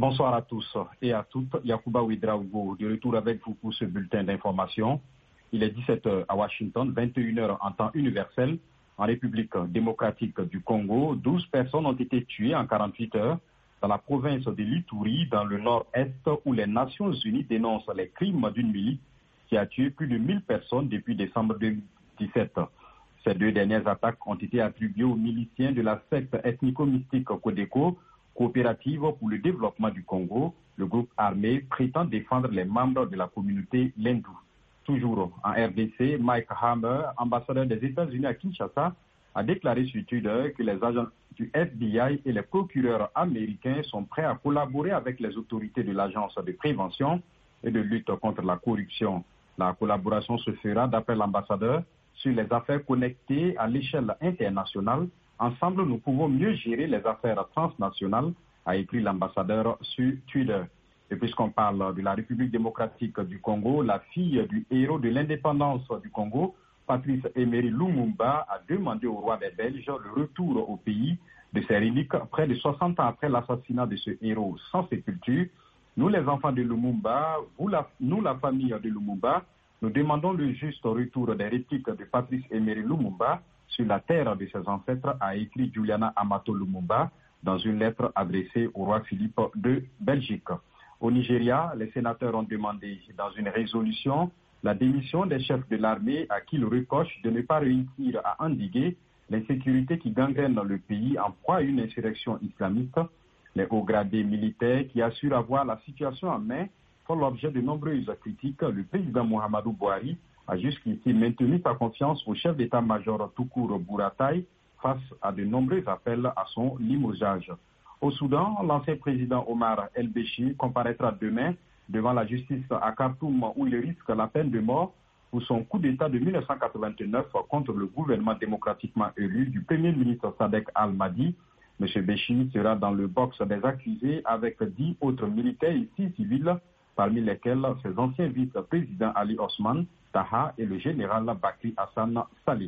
Bonsoir à tous et à toutes. Yacouba Ouedraogo, de retour avec vous pour ce bulletin d'information. Il est 17h à Washington, 21h en temps universel. En République démocratique du Congo, 12 personnes ont été tuées en 48 heures dans la province de l'Ituri, dans le nord-est, où les Nations Unies dénoncent les crimes d'une milice qui a tué plus de 1000 personnes depuis décembre 2017. Ces deux dernières attaques ont été attribuées aux miliciens de la secte ethnico-mystique Codeco, Coopérative pour le développement du Congo. Le groupe armé prétend défendre les membres de la communauté Lendou. Toujours en RDC, Mike Hammer, ambassadeur des États-Unis à Kinshasa, a déclaré sur Twitter que les agents du FBI et les procureurs américains sont prêts à collaborer avec les autorités de l'Agence de prévention et de lutte contre la corruption. La collaboration se fera, d'après l'ambassadeur, sur les affaires connectées à l'échelle internationale. Ensemble, nous pouvons mieux gérer les affaires transnationales, a écrit l'ambassadeur sur Twitter. Et puisqu'on parle de la République démocratique du Congo, la fille du héros de l'indépendance du Congo, Patrice Emery Lumumba, a demandé au roi des Belges le retour au pays de ses reliques près de 60 ans après l'assassinat de ce héros sans sépulture. Nous, les enfants de Lumumba, nous, la famille de Lumumba, nous demandons le juste retour des répliques de Patrice Emery Lumumba sur la terre de ses ancêtres, a écrit Juliana Amato Lumumba dans une lettre adressée au roi Philippe de Belgique. Au Nigeria, les sénateurs ont demandé dans une résolution la démission des chefs de l'armée à qui ils reprochent de ne pas réussir à endiguer l'insécurité qui gangrène le pays en proie à une insurrection islamiste. Les hauts gradés militaires qui assurent avoir la situation en main font l'objet de nombreuses critiques. Le président Muhammadu Buhari a jusqu'ici maintenu sa confiance au chef d'état-major Tukur Buratai face à de nombreux appels à son limogeage. Au Soudan, l'ancien président Omar El-Béchir comparaîtra demain devant la justice à Khartoum où il risque la peine de mort pour son coup d'État de 1989 contre le gouvernement démocratiquement élu du premier ministre Sadek Al-Mahdi. M. Béchir sera dans le box des accusés avec 10 autres militaires et 6 civils, parmi lesquels ses anciens vice-présidents Ali Osman Taha et le général Bakri Hassan Salih.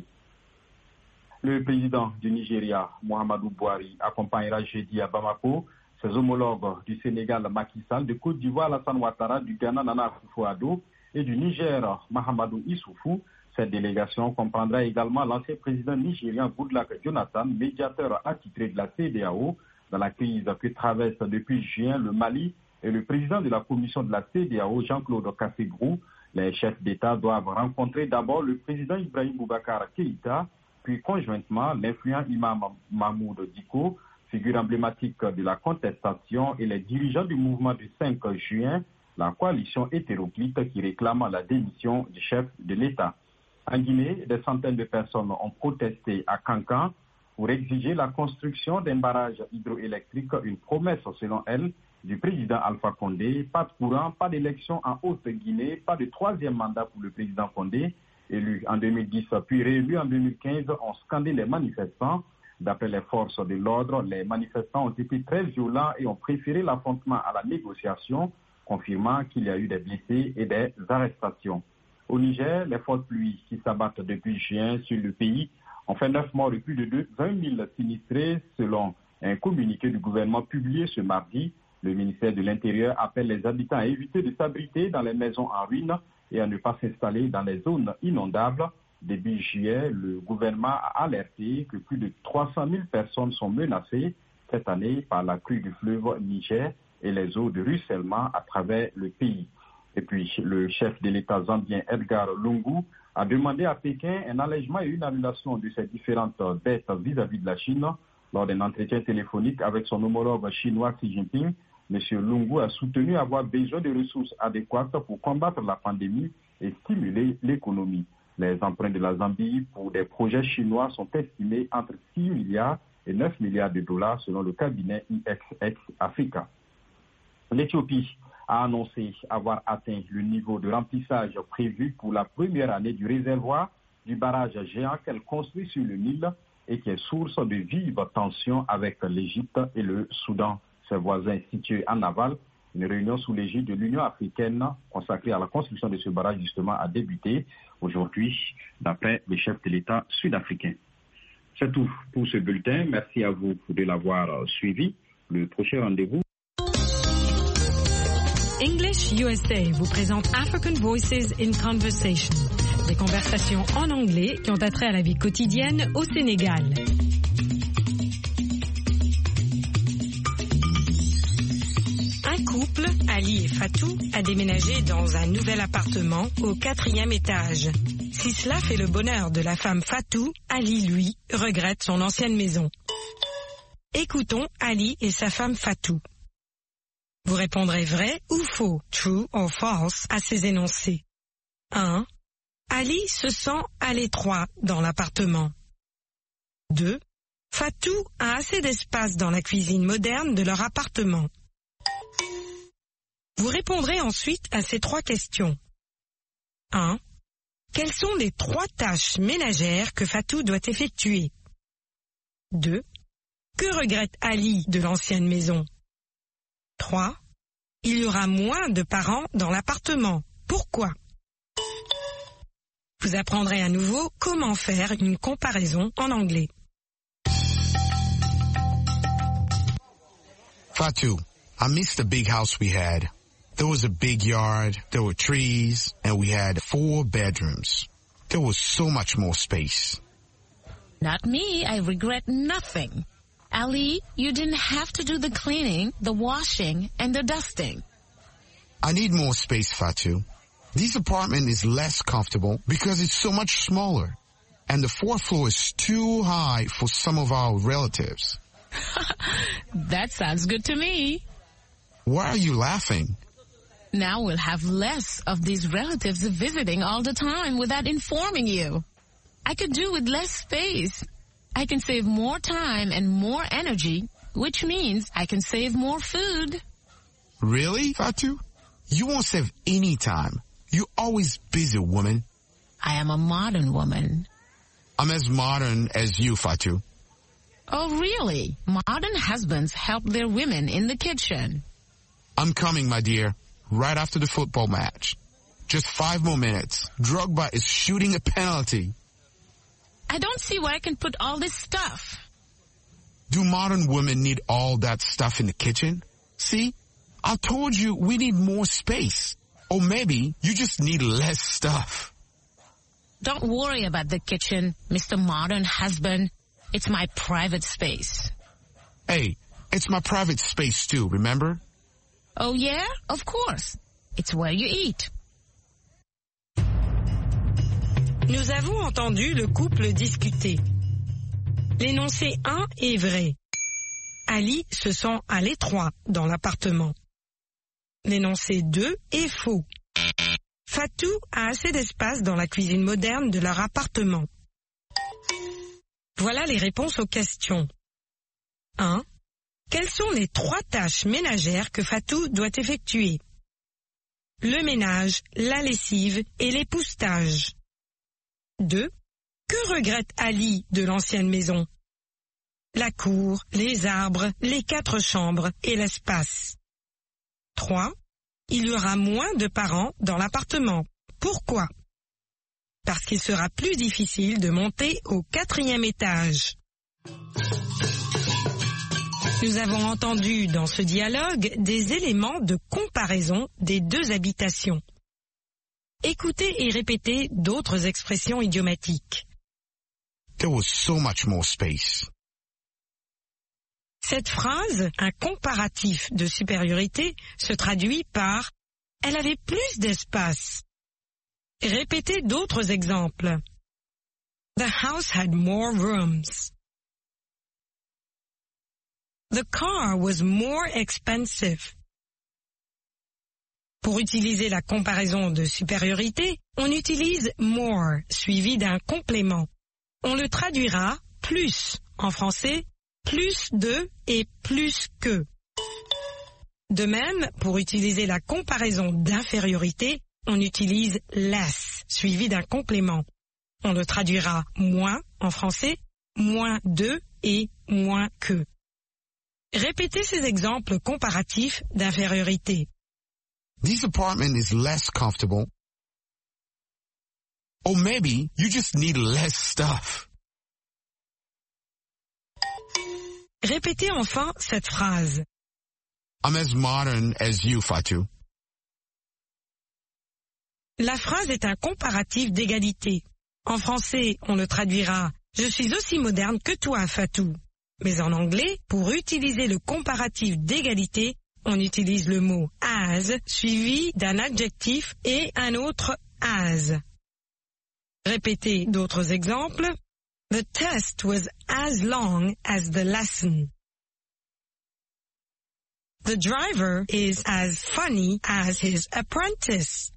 Le président du Nigeria, Muhammadu Buhari, accompagnera jeudi à Bamako ses homologues du Sénégal, Macky Sall, de Côte d'Ivoire, Alassane Ouattara, du Ghana, Nana Akufo-Addo, et du Niger, Mahamadou Issoufou. Cette délégation comprendra également l'ancien président nigérien Goodluck Jonathan, médiateur attitré de la CEDEAO dans la crise que traverse depuis juin le Mali, et le président de la commission de la CEDEAO, Jean-Claude Kasségrou. Les chefs d'État doivent rencontrer d'abord le président Ibrahim Boubacar Keïta, puis conjointement l'influent imam Mahmoud Diko, figure emblématique de la contestation, et les dirigeants du mouvement du 5 juin, la coalition hétéroclite qui réclame la démission du chef de l'État. En Guinée, des centaines de personnes ont protesté à Kankan pour exiger la construction d'un barrage hydroélectrique, une promesse selon elle du président Alpha Condé. Pas de courant, pas d'élection en Haute-Guinée, pas de troisième mandat pour le président Condé. Élu en 2010 puis réélu en 2015, ont scandé les manifestants. D'après les forces de l'ordre, les manifestants ont été très violents et ont préféré l'affrontement à la négociation, confirmant qu'il y a eu des blessés et des arrestations. Au Niger, les fortes pluies qui s'abattent depuis juin sur le pays ont fait 9 morts et plus de 20 000 sinistrés, selon un communiqué du gouvernement publié ce mardi. Le ministère de l'Intérieur appelle les habitants à éviter de s'abriter dans les maisons en ruine et à ne pas s'installer dans les zones inondables. Début juillet, le gouvernement a alerté que plus de 300 000 personnes sont menacées cette année par la crue du fleuve Niger et les eaux de ruissellement à travers le pays. Et puis, le chef de l'État zambien Edgar Lungu a demandé à Pékin un allègement et une annulation de ses différentes dettes vis-à-vis de la Chine. Lors d'un entretien téléphonique avec son homologue chinois Xi Jinping, M. Lungu a soutenu avoir besoin de ressources adéquates pour combattre la pandémie et stimuler l'économie. Les emprunts de la Zambie pour des projets chinois sont estimés entre 6 milliards et 9 milliards de dollars selon le cabinet IXX Africa. L'Éthiopie a annoncé avoir atteint le niveau de remplissage prévu pour la première année du réservoir du barrage géant qu'elle construit sur le Nil et qui est source de vives tensions avec l'Égypte et le Soudan, ses voisins situés en aval. Une réunion sous l'égide de l'Union africaine consacrée à la construction de ce barrage justement a débuté aujourd'hui d'après les chefs de l'État sud-africain. C'est tout pour ce bulletin. Merci à vous de l'avoir suivi. Le prochain rendez-vous English USA vous présente African Voices in Conversation, des conversations en anglais qui ont attrait à la vie quotidienne au Sénégal. Un couple, Ali et Fatou, a déménagé dans un nouvel appartement au 4e étage. Si cela fait le bonheur de la femme Fatou, Ali, lui, regrette son ancienne maison. Écoutons Ali et sa femme Fatou. Vous répondrez vrai ou faux, true or false, à ces énoncés. 1. Ali se sent à l'étroit dans l'appartement. 2. Fatou a assez d'espace dans la cuisine moderne de leur appartement. Vous répondrez ensuite à ces 3 questions. 1. Quelles sont les 3 tâches ménagères que Fatou doit effectuer? 2. Que regrette Ali de l'ancienne maison? 3. Il y aura moins de parents dans l'appartement. Pourquoi? Vous apprendrez à nouveau comment faire une comparaison en anglais. Fatou, I miss the big house we had. There was a big yard, there were trees, and we had 4 bedrooms. There was so much more space. Not me, I regret nothing. Ali, you didn't have to do the cleaning, the washing, and the dusting. I need more space, Fatou. This apartment is less comfortable because it's so much smaller. And the 4th floor is too high for some of our relatives. That sounds good to me. Why are you laughing? Now we'll have less of these relatives visiting all the time without informing you. I could do with less space. I can save more time and more energy, which means I can save more food. Really, Fatou? You won't save any time. You're always busy, woman. I am a modern woman. I'm as modern as you, Fatou. Oh, really? Modern husbands help their women in the kitchen. I'm coming, my dear, right after the football match. Just 5 more minutes. Drogba is shooting a penalty. I don't see where I can put all this stuff. Do modern women need all that stuff in the kitchen? See? I told you we need more space. Or maybe you just need less stuff. Don't worry about the kitchen, Mr. Modern Husband. It's my private space. Hey, it's my private space too, remember? Oh yeah? Of course. It's where you eat. Nous avons entendu le couple discuter. L'énoncé 1 est vrai. Ali se sent à l'étroit dans l'appartement. L'énoncé 2 est faux. Fatou a assez d'espace dans la cuisine moderne de leur appartement. Voilà les réponses aux questions. 1. Quelles sont les 3 tâches ménagères que Fatou doit effectuer? Le ménage, la lessive et l'époussetage. 2. Que regrette Ali de l'ancienne maison? La cour, les arbres, les 4 chambres et l'espace. 3. Il y aura moins de parents dans l'appartement. Pourquoi? Parce qu'il sera plus difficile de monter au 4e étage. Nous avons entendu dans ce dialogue des éléments de comparaison des 2 habitations. Écoutez et répétez d'autres expressions idiomatiques. There was so much more space. Cette phrase, un comparatif de supériorité, se traduit par « elle avait plus d'espace ». Répétez d'autres exemples. The house had more rooms. The car was more expensive. Pour utiliser la comparaison de supériorité, on utilise more suivi d'un complément. On le traduira plus en français, plus de et plus que. De même, pour utiliser la comparaison d'infériorité, on utilise less suivi d'un complément. On le traduira moins en français, moins de et moins que. Répétez ces exemples comparatifs d'infériorité. This apartment is less comfortable. Or maybe you just need less stuff. Répétez enfin cette phrase. I'm as modern as you, Fatou. La phrase est un comparatif d'égalité. En français, on le traduira « Je suis aussi moderne que toi, Fatou ». Mais en anglais, pour utiliser le comparatif d'égalité, on utilise le mot « as » suivi d'un adjectif et un autre « as ». Répétez d'autres exemples. The test was as long as the lesson. The driver is as funny as his apprentice.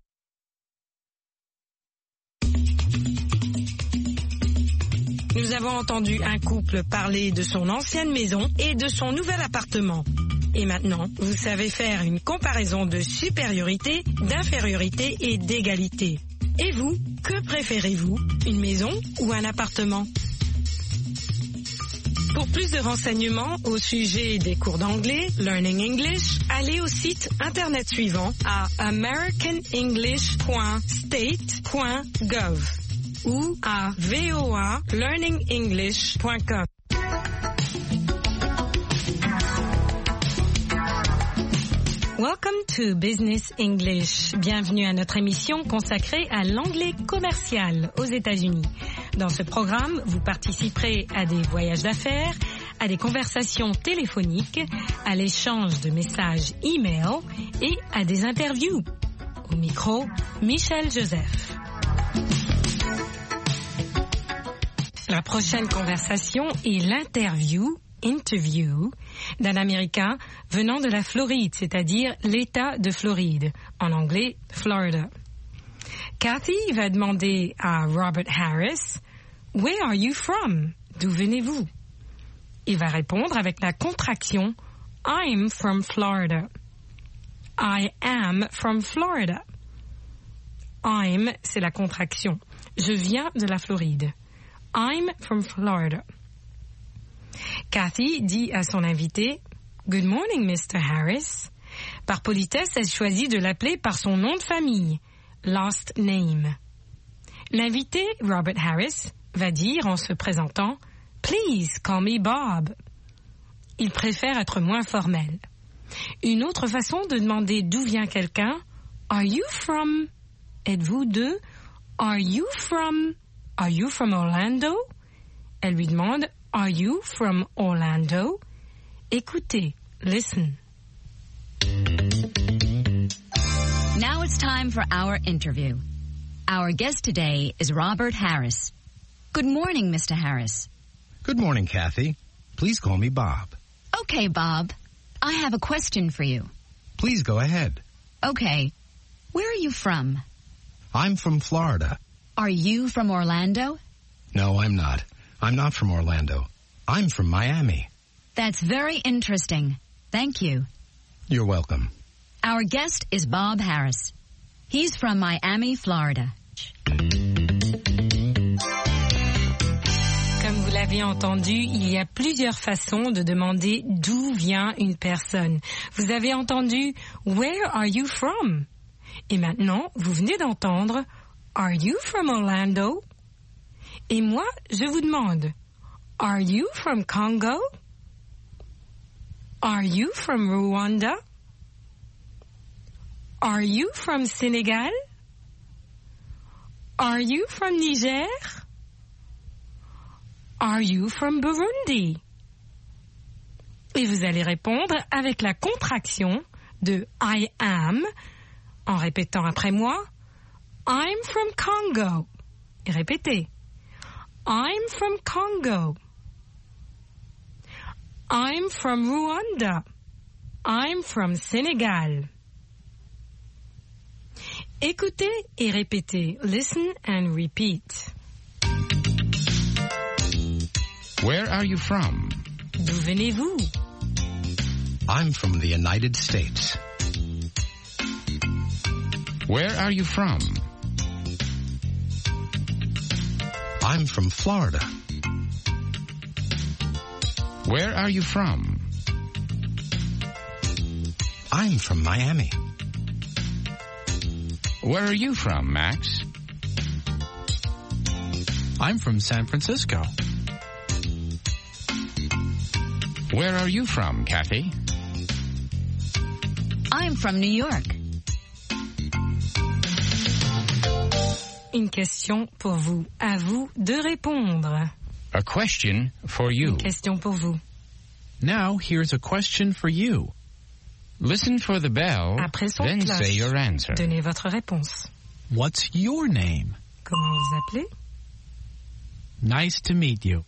Nous avons entendu un couple parler de son ancienne maison et de son nouvel appartement. Et maintenant, vous savez faire une comparaison de supériorité, d'infériorité et d'égalité. Et vous, que préférez-vous, une maison ou un appartement? Pour plus de renseignements au sujet des cours d'anglais, Learning English, allez au site internet suivant à americanenglish.state.gov ou à voalearningenglish.com. Welcome to Business English. Bienvenue à notre émission consacrée à l'anglais commercial aux États-Unis. Dans ce programme, vous participerez à des voyages d'affaires, à des conversations téléphoniques, à l'échange de messages e-mail et à des interviews. Au micro, Michel Joseph. La prochaine conversation est l'interview d'un Américain venant de la Floride, c'est-à-dire l'État de Floride, en anglais Florida. Kathy va demander à Robert Harris, « Where are you from? » D'où venez-vous? Il va répondre avec la contraction « I'm from Florida ». I am from Florida. I'm, c'est la contraction. Je viens de la Floride. I'm from Florida. Kathy dit à son invité « Good morning, Mr. Harris ». Par politesse, elle choisit de l'appeler par son nom de famille, last name. L'invité, Robert Harris, va dire en se présentant « Please call me Bob ». Il préfère être moins formel. Une autre façon de demander d'où vient quelqu'un « Are you from » Êtes-vous de Are you from Orlando? Elle lui demande Are you from Orlando? Écoutez, listen. Now it's time for our interview. Our guest today is Robert Harris. Good morning, Mr. Harris. Good morning, Kathy. Please call me Bob. Okay, Bob. I have a question for you. Please go ahead. Okay. Where are you from? I'm from Florida. Are you from Orlando? No, I'm not. I'm not from Orlando. I'm from Miami. That's very interesting. Thank you. You're welcome. Our guest is Bob Harris. He's from Miami, Florida. Comme vous l'avez entendu, il y a plusieurs façons de demander d'où vient une personne. Vous avez entendu « Where are you from ?» Et maintenant, vous venez d'entendre « Are you from Orlando ?» Et moi, je vous demande, Are you from Congo? Are you from Rwanda? Are you from Senegal? Are you from Niger? Are you from Burundi? Et vous allez répondre avec la contraction de I am, en répétant après moi, I'm from Congo. Et répétez. I'm from Congo. I'm from Rwanda. I'm from Senegal. Écoutez et répétez. Listen and repeat. Where are you from? D'où venez-vous? I'm from the United States. Where are you from? I'm from Florida. Where are you from? I'm from Miami. Where are you from, Max? I'm from San Francisco. Where are you from, Kathy? I'm from New York. une question pour vous. À vous de répondre. A question for you. Une question pour vous. Now, here's a question for you. Listen for the bell, Après son then cloche, say your answer. donnez votre réponse. What's your name? Comment vous appelez? Nice to meet you.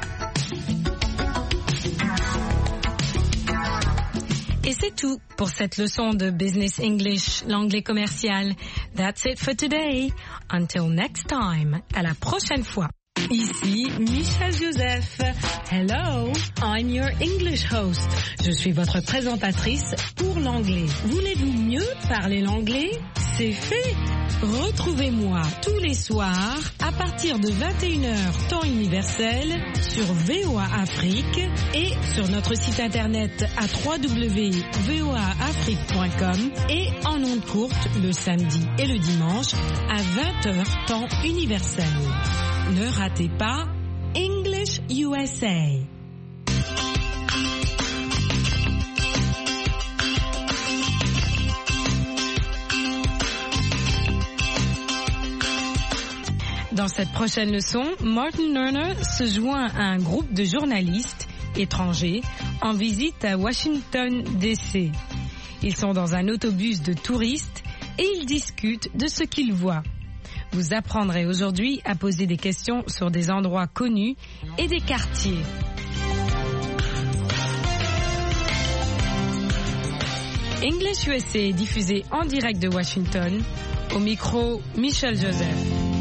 Et c'est tout pour cette leçon de Business English, l'anglais commercial. That's it for today. Until next time. À la prochaine fois. Ici Michel Joseph. Hello, I'm your English host. Je suis votre présentatrice pour l'anglais. Voulez-vous mieux parler l'anglais? C'est fait. Retrouvez-moi tous les soirs à partir de 21h temps universel sur VOA Afrique et sur notre site internet à www.voaafrique.com et en ondes courtes le samedi et le dimanche à 20h temps universel. Ne ratez pas English USA. Dans cette prochaine leçon, Martin Lerner se joint à un groupe de journalistes étrangers en visite à Washington, D.C. Ils sont dans un autobus de touristes et ils discutent de ce qu'ils voient. Vous apprendrez aujourd'hui à poser des questions sur des endroits connus et des quartiers. English USA est diffusé en direct de Washington. Au micro, Michel Joseph.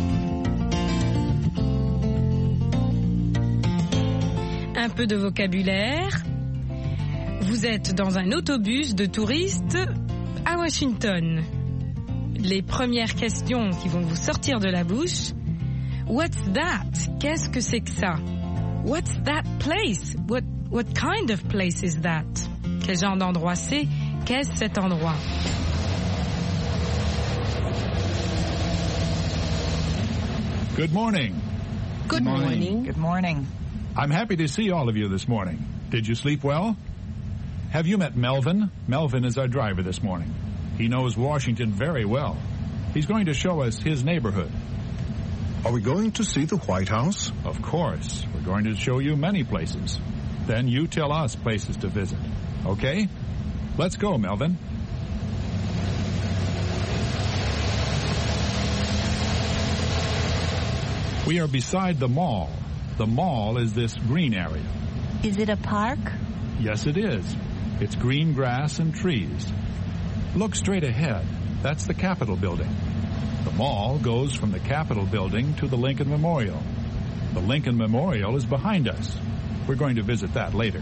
Un peu de vocabulaire. Vous êtes dans un autobus de touristes à Washington. Les premières questions qui vont vous sortir de la bouche. What's that? Qu'est-ce que c'est que ça? What's that place? What kind of place is that? Quel genre d'endroit c'est? Qu'est-ce cet endroit? Good morning. Good morning. Good morning. I'm happy to see all of you this morning. Did you sleep well? Have you met Melvin? Melvin is our driver this morning. He knows Washington very well. He's going to show us his neighborhood. Are we going to see the White House? Of course. We're going to show you many places. Then you tell us places to visit. Okay? Let's go, Melvin. We are beside the mall. The mall is this green area. Is it a park? Yes, it is. It's green grass and trees. Look straight ahead. That's the Capitol building. The mall goes from the Capitol building to the Lincoln Memorial. The Lincoln Memorial is behind us. We're going to visit that later.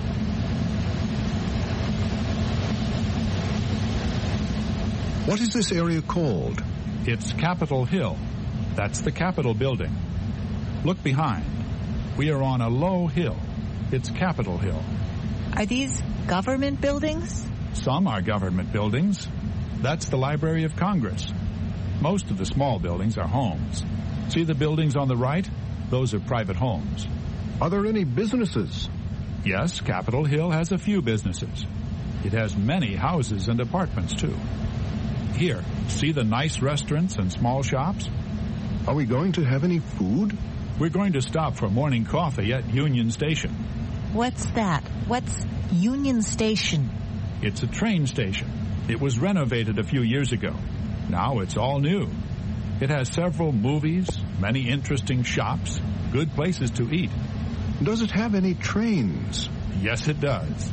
What is this area called? It's Capitol Hill. That's the Capitol building. Look behind. We are on a low hill. It's Capitol Hill. Are these government buildings? Some are government buildings. That's the Library of Congress. Most of the small buildings are homes. See the buildings on the right? Those are private homes. Are there any businesses? Yes, Capitol Hill has a few businesses. It has many houses and apartments, too. Here, see the nice restaurants and small shops? Are we going to have any food? We're going to stop for morning coffee at Union Station. What's that? What's Union Station? It's a train station. It was renovated a few years ago. Now it's all new. It has several movies, many interesting shops, good places to eat. Does it have any trains? Yes, it does.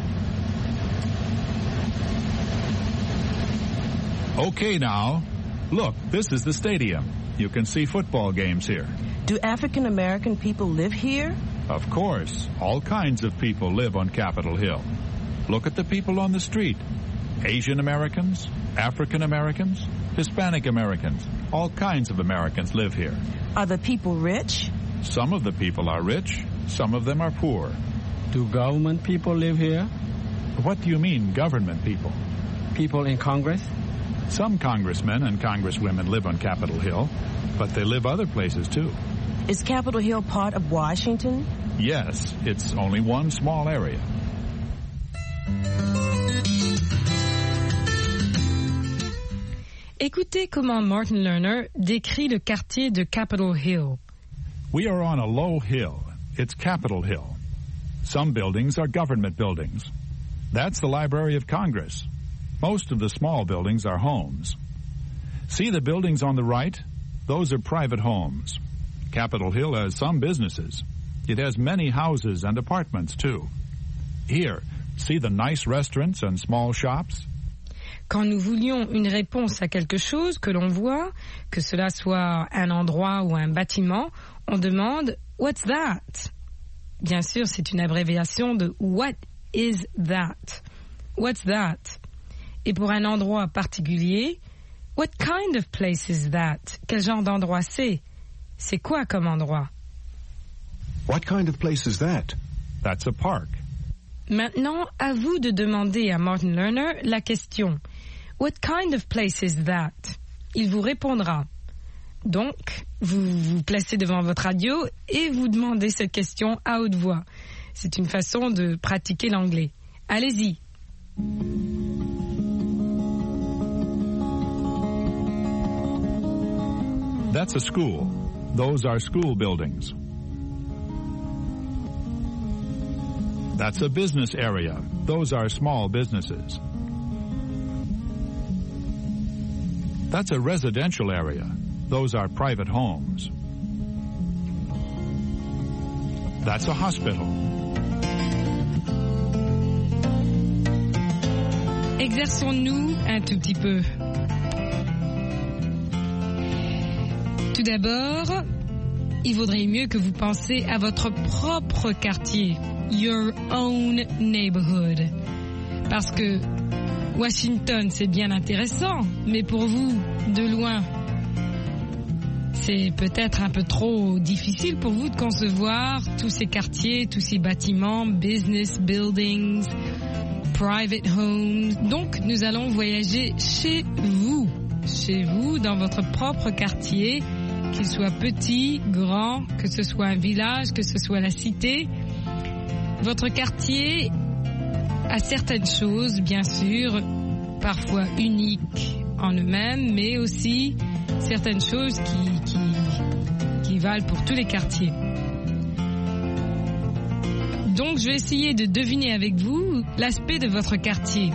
Okay, now, look, this is the stadium. You can see football games here. Do African American people live here? Of course. All kinds of people live on Capitol Hill. Look at the people on the street. Asian Americans, African Americans, Hispanic Americans. All kinds of Americans live here. Are the people rich? Some of the people are rich. Some of them are poor. Do government people live here? What do you mean, government people? People in Congress? Some congressmen and congresswomen live on Capitol Hill, but they live other places, too. Is Capitol Hill part of Washington? Yes, it's only one small area. Écoutez comment Martin Lerner décrit le quartier de Capitol Hill. We are on a low hill. It's Capitol Hill. Some buildings are government buildings. That's the Library of Congress. Most of the small buildings are homes. See the buildings on the right? Those are private homes. Capitol Hill has some businesses. It has many houses and apartments, too. Here, see the nice restaurants and small shops? Quand nous voulions une réponse à quelque chose que l'on voit, que cela soit un endroit ou un bâtiment, on demande « What's that ?» Bien sûr, c'est une abréviation de « What is that ?» What's that? Et pour un endroit particulier, what kind of place is that? Quel genre d'endroit c'est? C'est quoi comme endroit? What kind of place is that? That's a park. Maintenant, à vous de demander à Martin Lerner la question. What kind of place is that? Il vous répondra. Donc, vous vous placez devant votre radio et vous demandez cette question à haute voix. C'est une façon de pratiquer l'anglais. Allez-y. That's a school. Those are school buildings. That's a business area. Those are small businesses. That's a residential area. Those are private homes. That's a hospital. Exerçons-nous un tout petit peu. Tout d'abord, il vaudrait mieux que vous pensiez à votre propre quartier. Your own neighborhood. Parce que Washington, c'est bien intéressant, mais pour vous, de loin, c'est peut-être un peu trop difficile pour vous de concevoir tous ces quartiers, tous ces bâtiments, business buildings, private homes. Donc, nous allons voyager chez vous, dans votre propre quartier, qu'il soit petit, grand, que ce soit un village, que ce soit la cité. Votre quartier a certaines choses, bien sûr, parfois uniques en eux-mêmes, mais aussi certaines choses qui valent pour tous les quartiers. Donc, je vais essayer de deviner avec vous l'aspect de votre quartier.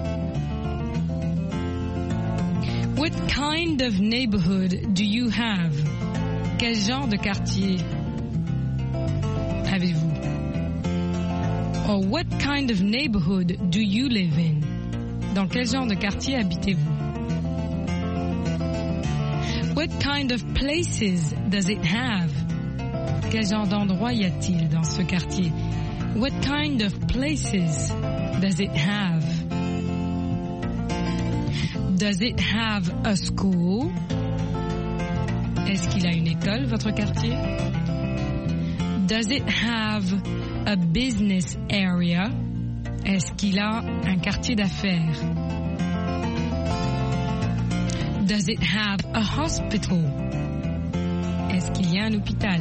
What kind of neighborhood do you have? Quel genre de quartier avez-vous? Or, what kind of neighborhood do you live in? Dans quel genre de quartier habitez-vous? What kind of places does it have? Quel genre d'endroit y a-t-il dans ce quartier? What kind of places does it have? Does it have a school? Est-ce qu'il a une école, votre quartier? Does it have a business area? Est-ce qu'il a un quartier d'affaires? Does it have a hospital? Est-ce qu'il y a un hôpital?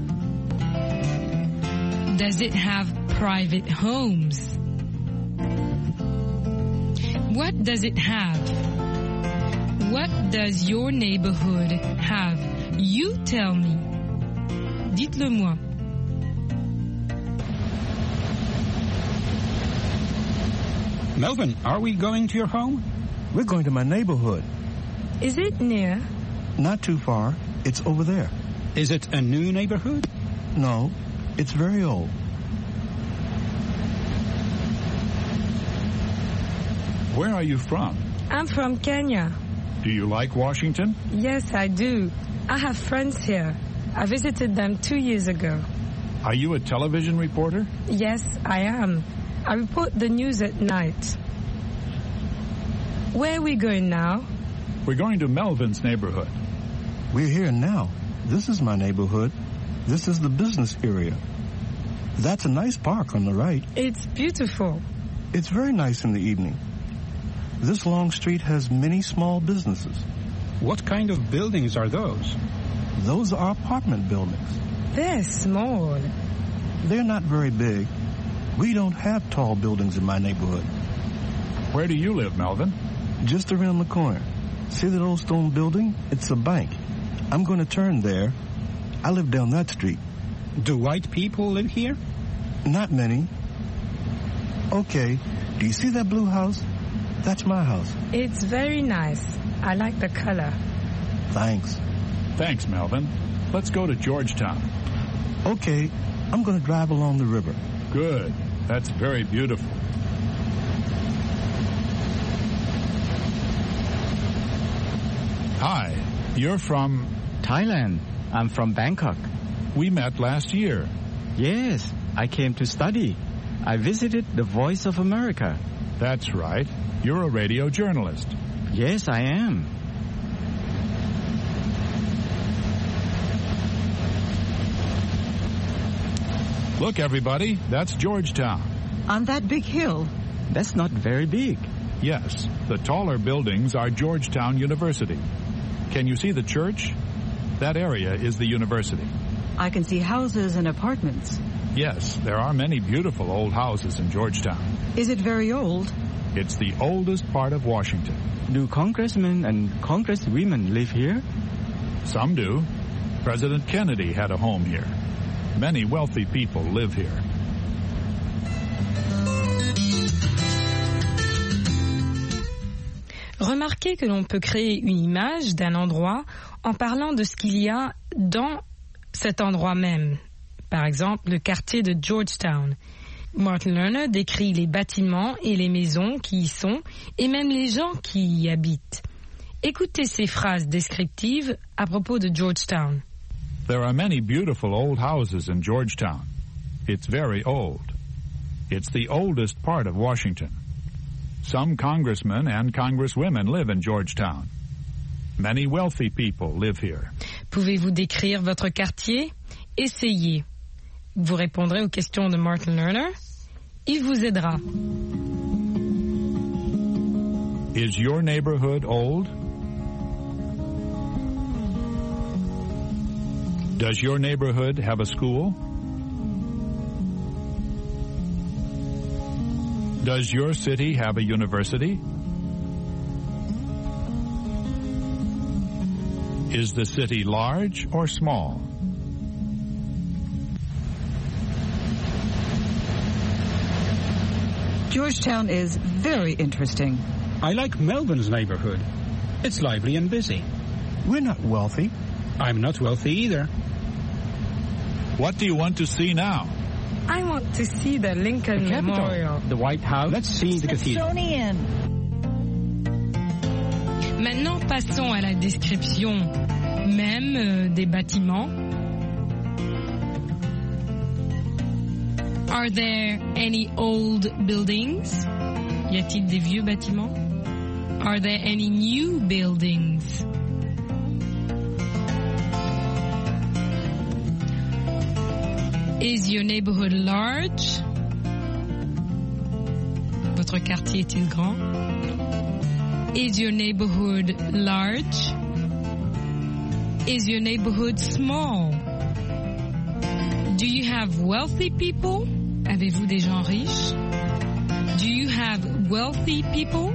Does it have private homes? What does it have? What does your neighborhood have? You tell me. Dites-le moi. Melvin, are we going to your home? We're going to my neighborhood. Is it near? Not too far. It's over there. Is it a new neighborhood? No, it's very old. Where are you from? I'm from Kenya. Do you like Washington? Yes, I do. I have friends here. I visited them 2 years ago. Are you a television reporter? Yes, I am. I report the news at night. Where are we going now? We're going to Melvin's neighborhood. We're here now. This is my neighborhood. This is the business area. That's a nice park on the right. It's beautiful. It's very nice in the evening. This long street has many small businesses. What kind of buildings are those? Those are apartment buildings. They're small. They're not very big. We don't have tall buildings in my neighborhood. Where do you live, Melvin? Just around the corner. See that old stone building? It's a bank. I'm going to turn there. I live down that street. Do white people live here? Not many. Okay, do you see that blue house? That's my house. It's very nice. I like the color. Thanks. Thanks, Melvin. Let's go to Georgetown. Okay, I'm going to drive along the river. Good. That's very beautiful. Hi, you're from... Thailand. I'm from Bangkok. We met last year. Yes, I came to study. I visited the Voice of America. That's right. You're a radio journalist. Yes, I am. Look, everybody, that's Georgetown. On that big hill? That's not very big. Yes, the taller buildings are Georgetown University. Can you see the church? That area is the university. I can see houses and apartments. Yes, there are many beautiful old houses in Georgetown. Is it very old? It's the oldest part of Washington. Do congressmen and congresswomen live here? Some do. President Kennedy had a home here. Many wealthy people live here. Remarquez que l'on peut créer une image d'un endroit en parlant de ce qu'il y a dans cet endroit même. Par exemple, le quartier de Georgetown. Martin Lerner décrit les bâtiments et les maisons qui y sont et même les gens qui y habitent. Écoutez ces phrases descriptives à propos de Georgetown. There are many beautiful old houses in Georgetown. It's very old. It's the oldest part of Washington. Some congressmen and congresswomen live in Georgetown. Many wealthy people live here. Pouvez-vous décrire votre quartier? Essayez. Vous répondrez aux questions de Martin Lerner. Il vous aidera. Is your neighborhood old? Does your neighborhood have a school? Does your city have a university? Is the city large or small? Georgetown is very interesting. I like Melvin's neighborhood. It's lively and busy. We're not wealthy. I'm not wealthy either. What do you want to see now? I want to see the Lincoln Memorial. The White House. Let's see the cathedral. Maintenant, passons à la description même des bâtiments. Are there any old buildings? Y a-t-il des vieux bâtiments? Are there any new buildings? Is your neighborhood large? Votre quartier est-il grand? Is your neighborhood large? Is your neighborhood small? Do you have wealthy people? Avez-vous des gens riches? Do you have wealthy people?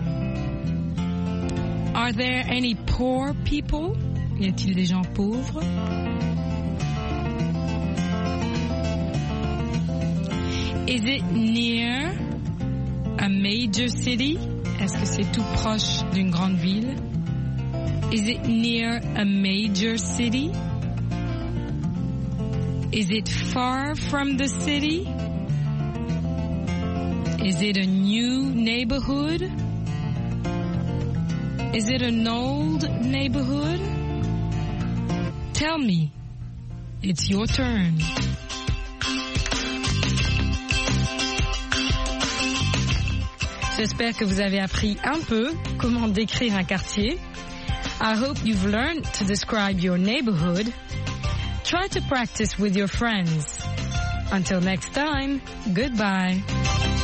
Are there any poor people? Y a-t-il des gens pauvres? Is it near a major city? Est-ce que c'est tout proche d'une grande ville? Is it near a major city? Is it far from the city? Is it a new neighborhood? Is it an old neighborhood? Tell me. It's your turn. J'espère que vous avez appris un peu comment décrire un quartier. I hope you've learned to describe your neighborhood. Try to practice with your friends. Until next time, goodbye.